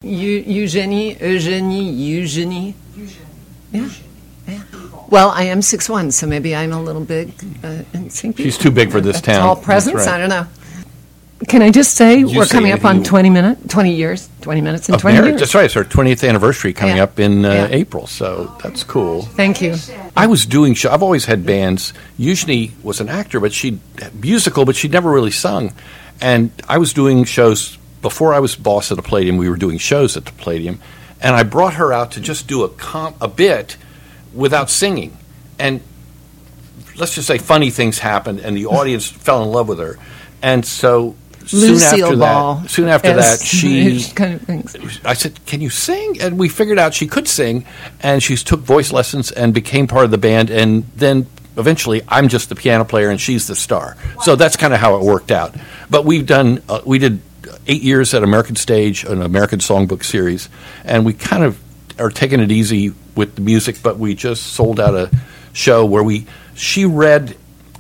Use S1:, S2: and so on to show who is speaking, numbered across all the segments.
S1: Eugenie. Yeah. Yeah. Well, I am 6'1", so maybe I'm a little big.
S2: She's too big for this town.
S1: Tall presence.
S2: Right.
S1: I don't know. Can I just say we're
S2: say
S1: coming up on
S2: anything
S1: 20 years and 20 years.
S2: That's right. It's our 20th anniversary coming
S1: Yeah.
S2: up in
S1: Yeah.
S2: April, so that's cool.
S1: Thank you.
S2: I was doing I've always had bands. Eugenie was an actor, but she'd never really sung. And I was doing shows before I was boss at the Palladium. We were doing shows at the Palladium, and I brought her out to just do a bit without singing. And let's just say funny things happened, and the audience fell in love with her. And so soon after that, she
S1: kind of things.
S2: I said, "Can you sing?" And we figured out she could sing, and she took voice lessons and became part of the band. And then eventually, I'm just the piano player, and she's the star. So that's kind of how it worked out. But we did 8 years at American Stage, an American Songbook series, and we kind of are taking it easy with the music. But we just sold out a show where she read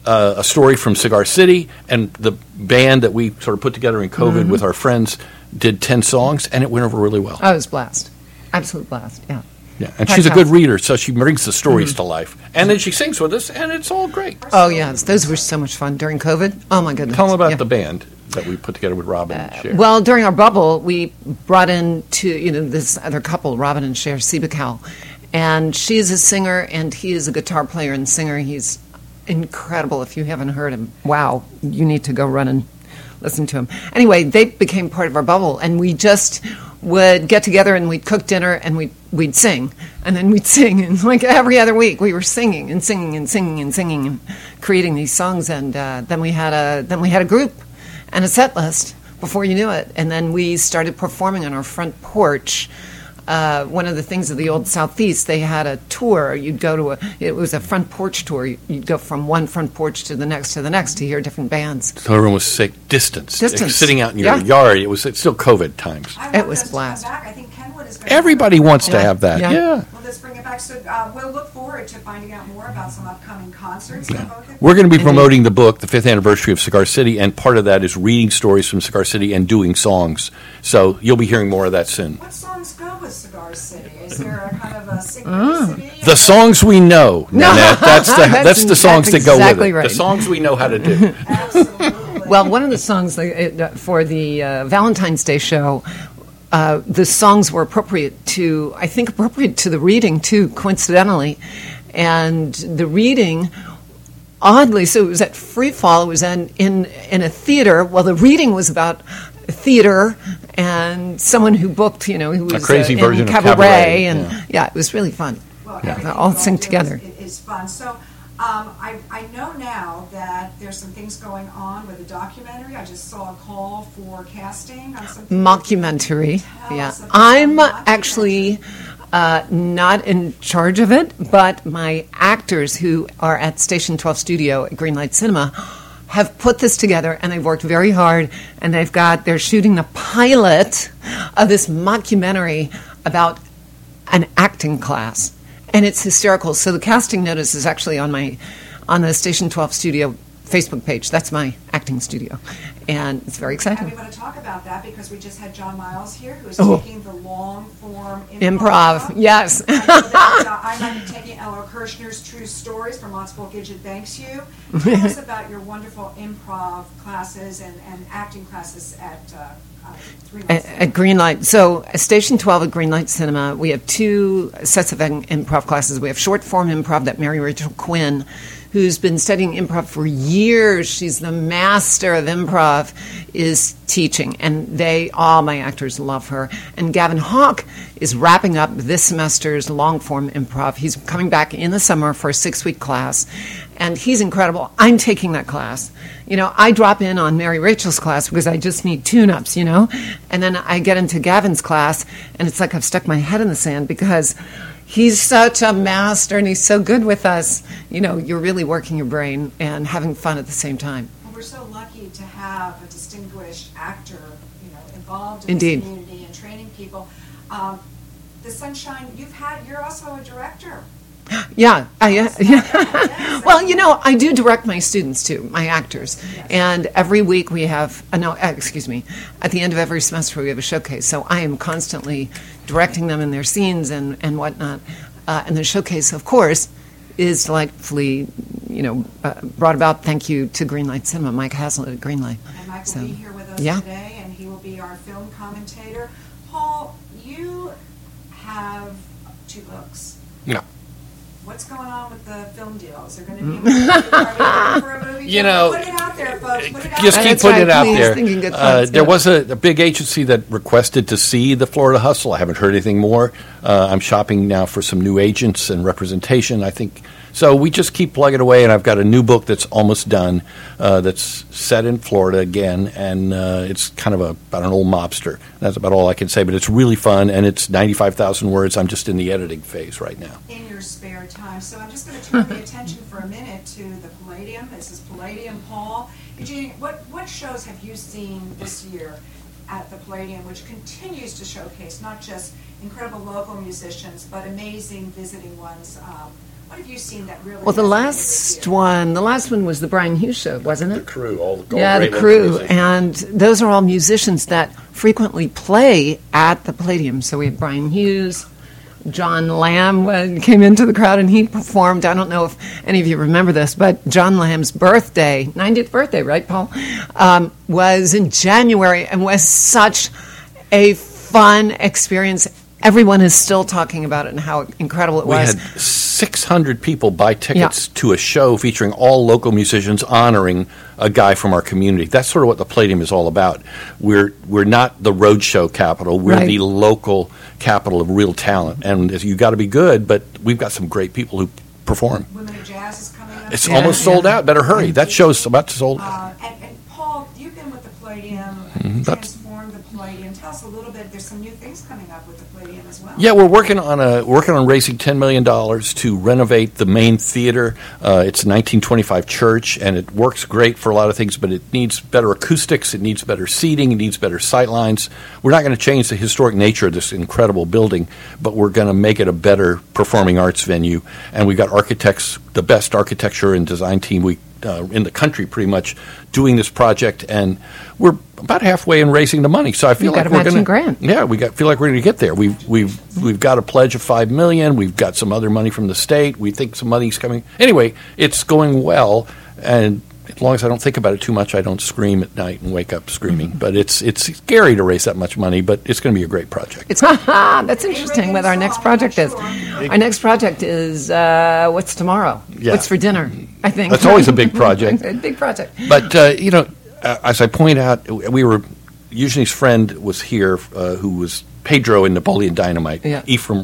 S2: a story from Cigar City, and the band that we sort of put together in COVID with our friends did 10 songs, and it went over really well.
S1: I was blessed. Absolute blast, yeah.
S2: Yeah, and she's a good reader, so she brings the stories to life. And then she sings with us, and it's all great.
S1: Oh, yes. Those were so much fun during COVID. Oh, my goodness.
S2: Tell them about the band that we put together with Robin and Cher.
S1: Well, during our bubble, we brought in this other couple, Robin and Cher Siebekow. And she is a singer, and he is a guitar player and singer. He's incredible. If you haven't heard him, wow, you need to go run and listen to him. Anyway, they became part of our bubble, and we just would get together and we'd cook dinner and we'd sing, and then we'd sing, and like every other week we were singing and singing and singing and singing and creating these songs, and then we had a group and a set list before you knew it, and then we started performing on our front porch. One of the things of the old Southeast, they had a tour. You'd go to it was a front porch tour. You'd go from one front porch to the next to hear different bands.
S2: So everyone was sick, distance. Sitting out in your yard. It's still COVID times.
S1: It was a blast.
S3: I think Kenwood is going
S2: Everybody wants to have that. Yeah.
S3: Well, let's bring it back. So we'll look forward to finding out more about some upcoming concerts.
S2: We're going to be promoting the book, the 5th anniversary of Cigar City, and part of that is reading stories from Cigar City and doing songs. So you'll be hearing more of that soon.
S3: What songs go with Cigar City? Is there a kind of a synchronicity?
S2: The songs we know. Nanette. That's the songs that go
S1: exactly
S2: with it.
S1: right.
S2: The songs we know how to do.
S3: Absolutely.
S1: Well, one of the songs for the Valentine's Day show, the songs were appropriate to the reading too, coincidentally, and the reading. Oddly, so it was at Free Fall. It was in a theater. Well, the reading was about theater and someone who booked, who was
S2: a crazy version
S1: in
S2: of
S1: cabaret, and it was really fun.
S3: Well,
S1: They all sing together.
S3: Is fun. So I know now that there's some things going on with a documentary. I just saw a call for casting on something.
S1: Mockumentary.
S3: Tell
S1: Yeah,
S3: us about
S1: I'm
S3: the mockumentary.
S1: actually not in charge of it, but my actors who are at Station 12 Studio at Greenlight Cinema have put this together, and they've worked very hard, and they're shooting the pilot of this mockumentary about an acting class, and it's hysterical. So the casting notice is actually on the Station 12 Studio Facebook page. That's my acting studio, and it's very exciting.
S3: And we want to talk about that because we just had John Miles here, who's taking the long-form
S1: Improv, yes.
S3: I know that, I might be taking Ella Kirshner's True Stories from Multiple Gidget Thanks You. Tell us about your wonderful improv classes and acting classes at
S1: At Greenlight. So Station 12 at Greenlight Cinema, we have 2 sets of improv classes. We have short-form improv that Mary Rachel Quinn, who's been studying improv for years, she's the master of improv, is teaching. And all my actors love her. And Gavin Hawk is wrapping up this semester's long-form improv. He's coming back in the summer for a 6-week class. And he's incredible. I'm taking that class. I drop in on Mary Rachel's class because I just need tune-ups, And then I get into Gavin's class, and it's like I've stuck my head in the sand because he's such a master, and he's so good with us. You're really working your brain and having fun at the same time.
S3: Well, we're so lucky to have a distinguished actor, involved in
S1: Indeed.
S3: this community and training people. The Sunshine, you're also a director.
S1: Yeah. Well, I do direct my students too, my actors. And every week we have, at the end of every semester we have a showcase. So I am constantly directing them in their scenes and whatnot. And the showcase, of course, is delightfully, brought about thank you to Greenlight Cinema, Mike Haslett at Greenlight.
S3: And Mike will be here with us today, and he will be our film commentator. Paul, you have 2 books.
S2: Yeah.
S3: What's going on with the film deal? Is there going to be a movie? Are we for a movie? Put it out there, folks. Put it out
S2: just
S3: there.
S2: keep putting it out
S1: Please,
S2: there.
S1: thinking good thoughts,
S2: There was a big agency that requested to see the Florida Hustle. I haven't heard anything more. I'm shopping now for some new agents and representation, I think. So we just keep plugging away, and I've got a new book that's almost done that's set in Florida again, and it's kind of about an old mobster. That's about all I can say, but it's really fun, and it's 95,000 words. I'm just in the editing phase right now.
S3: In your spare time. So I'm just going to turn the attention for a minute to the Palladium. This is Palladium, Paul. Eugene, what shows have you seen this year at the Palladium, which continues to showcase not just incredible local musicians, but amazing visiting ones? What have you seen that really?
S1: Well, the last one was the Brian Hughes Show, wasn't it?
S2: The Crew, all the
S1: The Crew, and those are all musicians that frequently play at the Palladium. So we have Brian Hughes, John Lamb came into the crowd and he performed. I don't know if any of you remember this, but John Lamb's birthday, 90th birthday, right, Paul, was in January and was such a fun experience. Everyone is still talking about it and how incredible it was.
S2: We had 600 people buy tickets to a show featuring all local musicians honoring a guy from our community. That's sort of what the Palladium is all about. We're not the roadshow capital. We're the local capital of real talent. And you got to be good, but we've got some great people who perform.
S3: Women of Jazz is coming up.
S2: It's almost sold out. Better hurry. That show's about to sold out.
S3: And Paul, you've been with the Palladium, transformed the Palladium. Tell us a little bit. There's some new things coming up with the Palladium as well.
S2: Yeah, we're working on raising $10 million to renovate the main theater. It's a 1925 church, and it works great for a lot of things, but it needs better acoustics, it needs better seating, it needs better sight lines. We're not going to change the historic nature of this incredible building, but we're going to make it a better performing arts venue. And we've got architects, the best architecture and design team in the country pretty much doing this project, and we're about halfway in raising the money. So I feel like we're going to feel like we're going to get there. We've got a pledge of $5 million. We've got some other money from the state. We think some money's coming. Anyway, it's going well, and as long as I don't think about it too much, I don't scream at night and wake up screaming. But it's scary to raise that much money, but it's going to be a great project.
S1: That's interesting what our next project is. Our next project is what's tomorrow?
S2: Yeah.
S1: What's for dinner, I think.
S2: That's always a big project.
S1: A big project.
S2: But, as I point out, Eugenie's friend was here, who was Pedro in Napoleon Dynamite, Ephraim,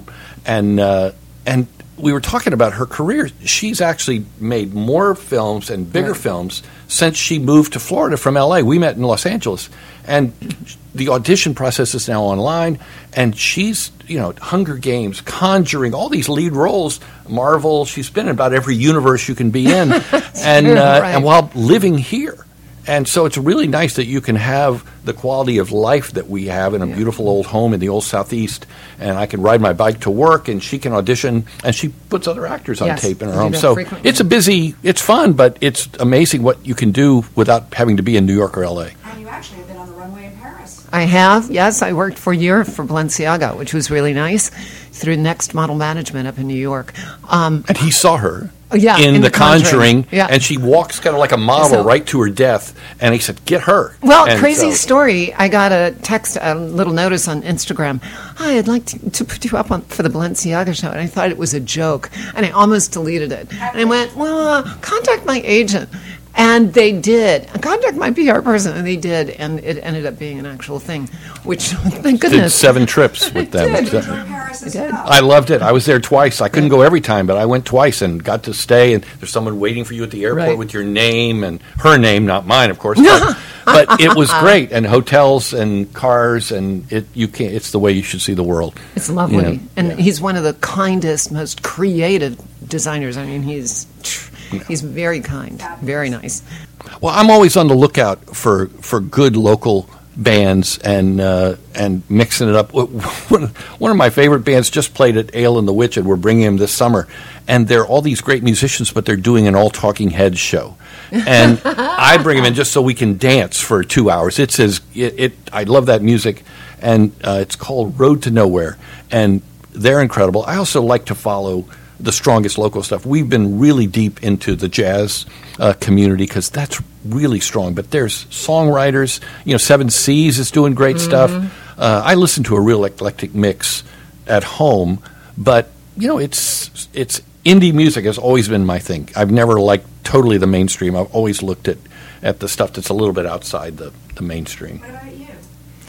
S2: and we were talking about her career. She's actually made more films and bigger films since she moved to Florida from L.A. We met in Los Angeles, and the audition process is now online, and she's, Hunger Games, Conjuring, all these lead roles, Marvel. She's been in about every universe you can be in, and while living here. And so it's really nice that you can have the quality of life that we have in a beautiful old home in the old Southeast, and I can ride my bike to work, and she can audition, and she puts other actors on tape in her home. So it's fun, but it's amazing what you can do without having to be in New York or L.A.
S3: And you actually have been on the runway in Paris.
S1: I have, yes. I worked for a year for Balenciaga, which was really nice, through Next Model Management up in New York.
S2: And he saw her.
S1: In
S2: The Conjuring, and she walks kind of like a model right to her death, and he said, get her.
S1: Well, crazy story. I got a little notice on Instagram. Hi, I'd like to put you up for the Balenciaga show, and I thought it was a joke, and I almost deleted it. And I went, well, contact my agent. And they did. Contact my PR person, and they did, and it ended up being an actual thing, which, thank goodness.
S2: Did 7 trips with them.
S3: I
S2: loved it. I was there twice. I couldn't go every time, but I went twice and got to stay, and there's someone waiting for you at the airport with your name, and her name, not mine, of course. But it was great, and hotels and cars, and it's the way you should see the world.
S1: It's lovely. And he's one of the kindest, most creative designers. I mean, he's very kind, very nice.
S2: Well, I'm always on the lookout for good local bands and mixing it up. One of my favorite bands just played at Ale and the Witch, and we're bringing them this summer. And they're all these great musicians, but they're doing an all Talking Heads show. And I bring them in just so we can dance for 2 hours. I love that music, and it's called Road to Nowhere, and they're incredible. I also like to follow the strongest local stuff. We've been really deep into the jazz community because that's really strong. But there's songwriters. Seven Seas is doing great stuff. I listen to a real eclectic mix at home, but it's indie music has always been my thing. I've never liked totally the mainstream. I've always looked at the stuff that's a little bit outside the mainstream.
S3: What about you?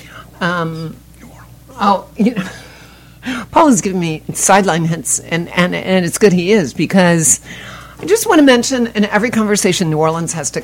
S1: Paul is giving me sideline hints, and it's good he is, because I just want to mention in every conversation New Orleans has to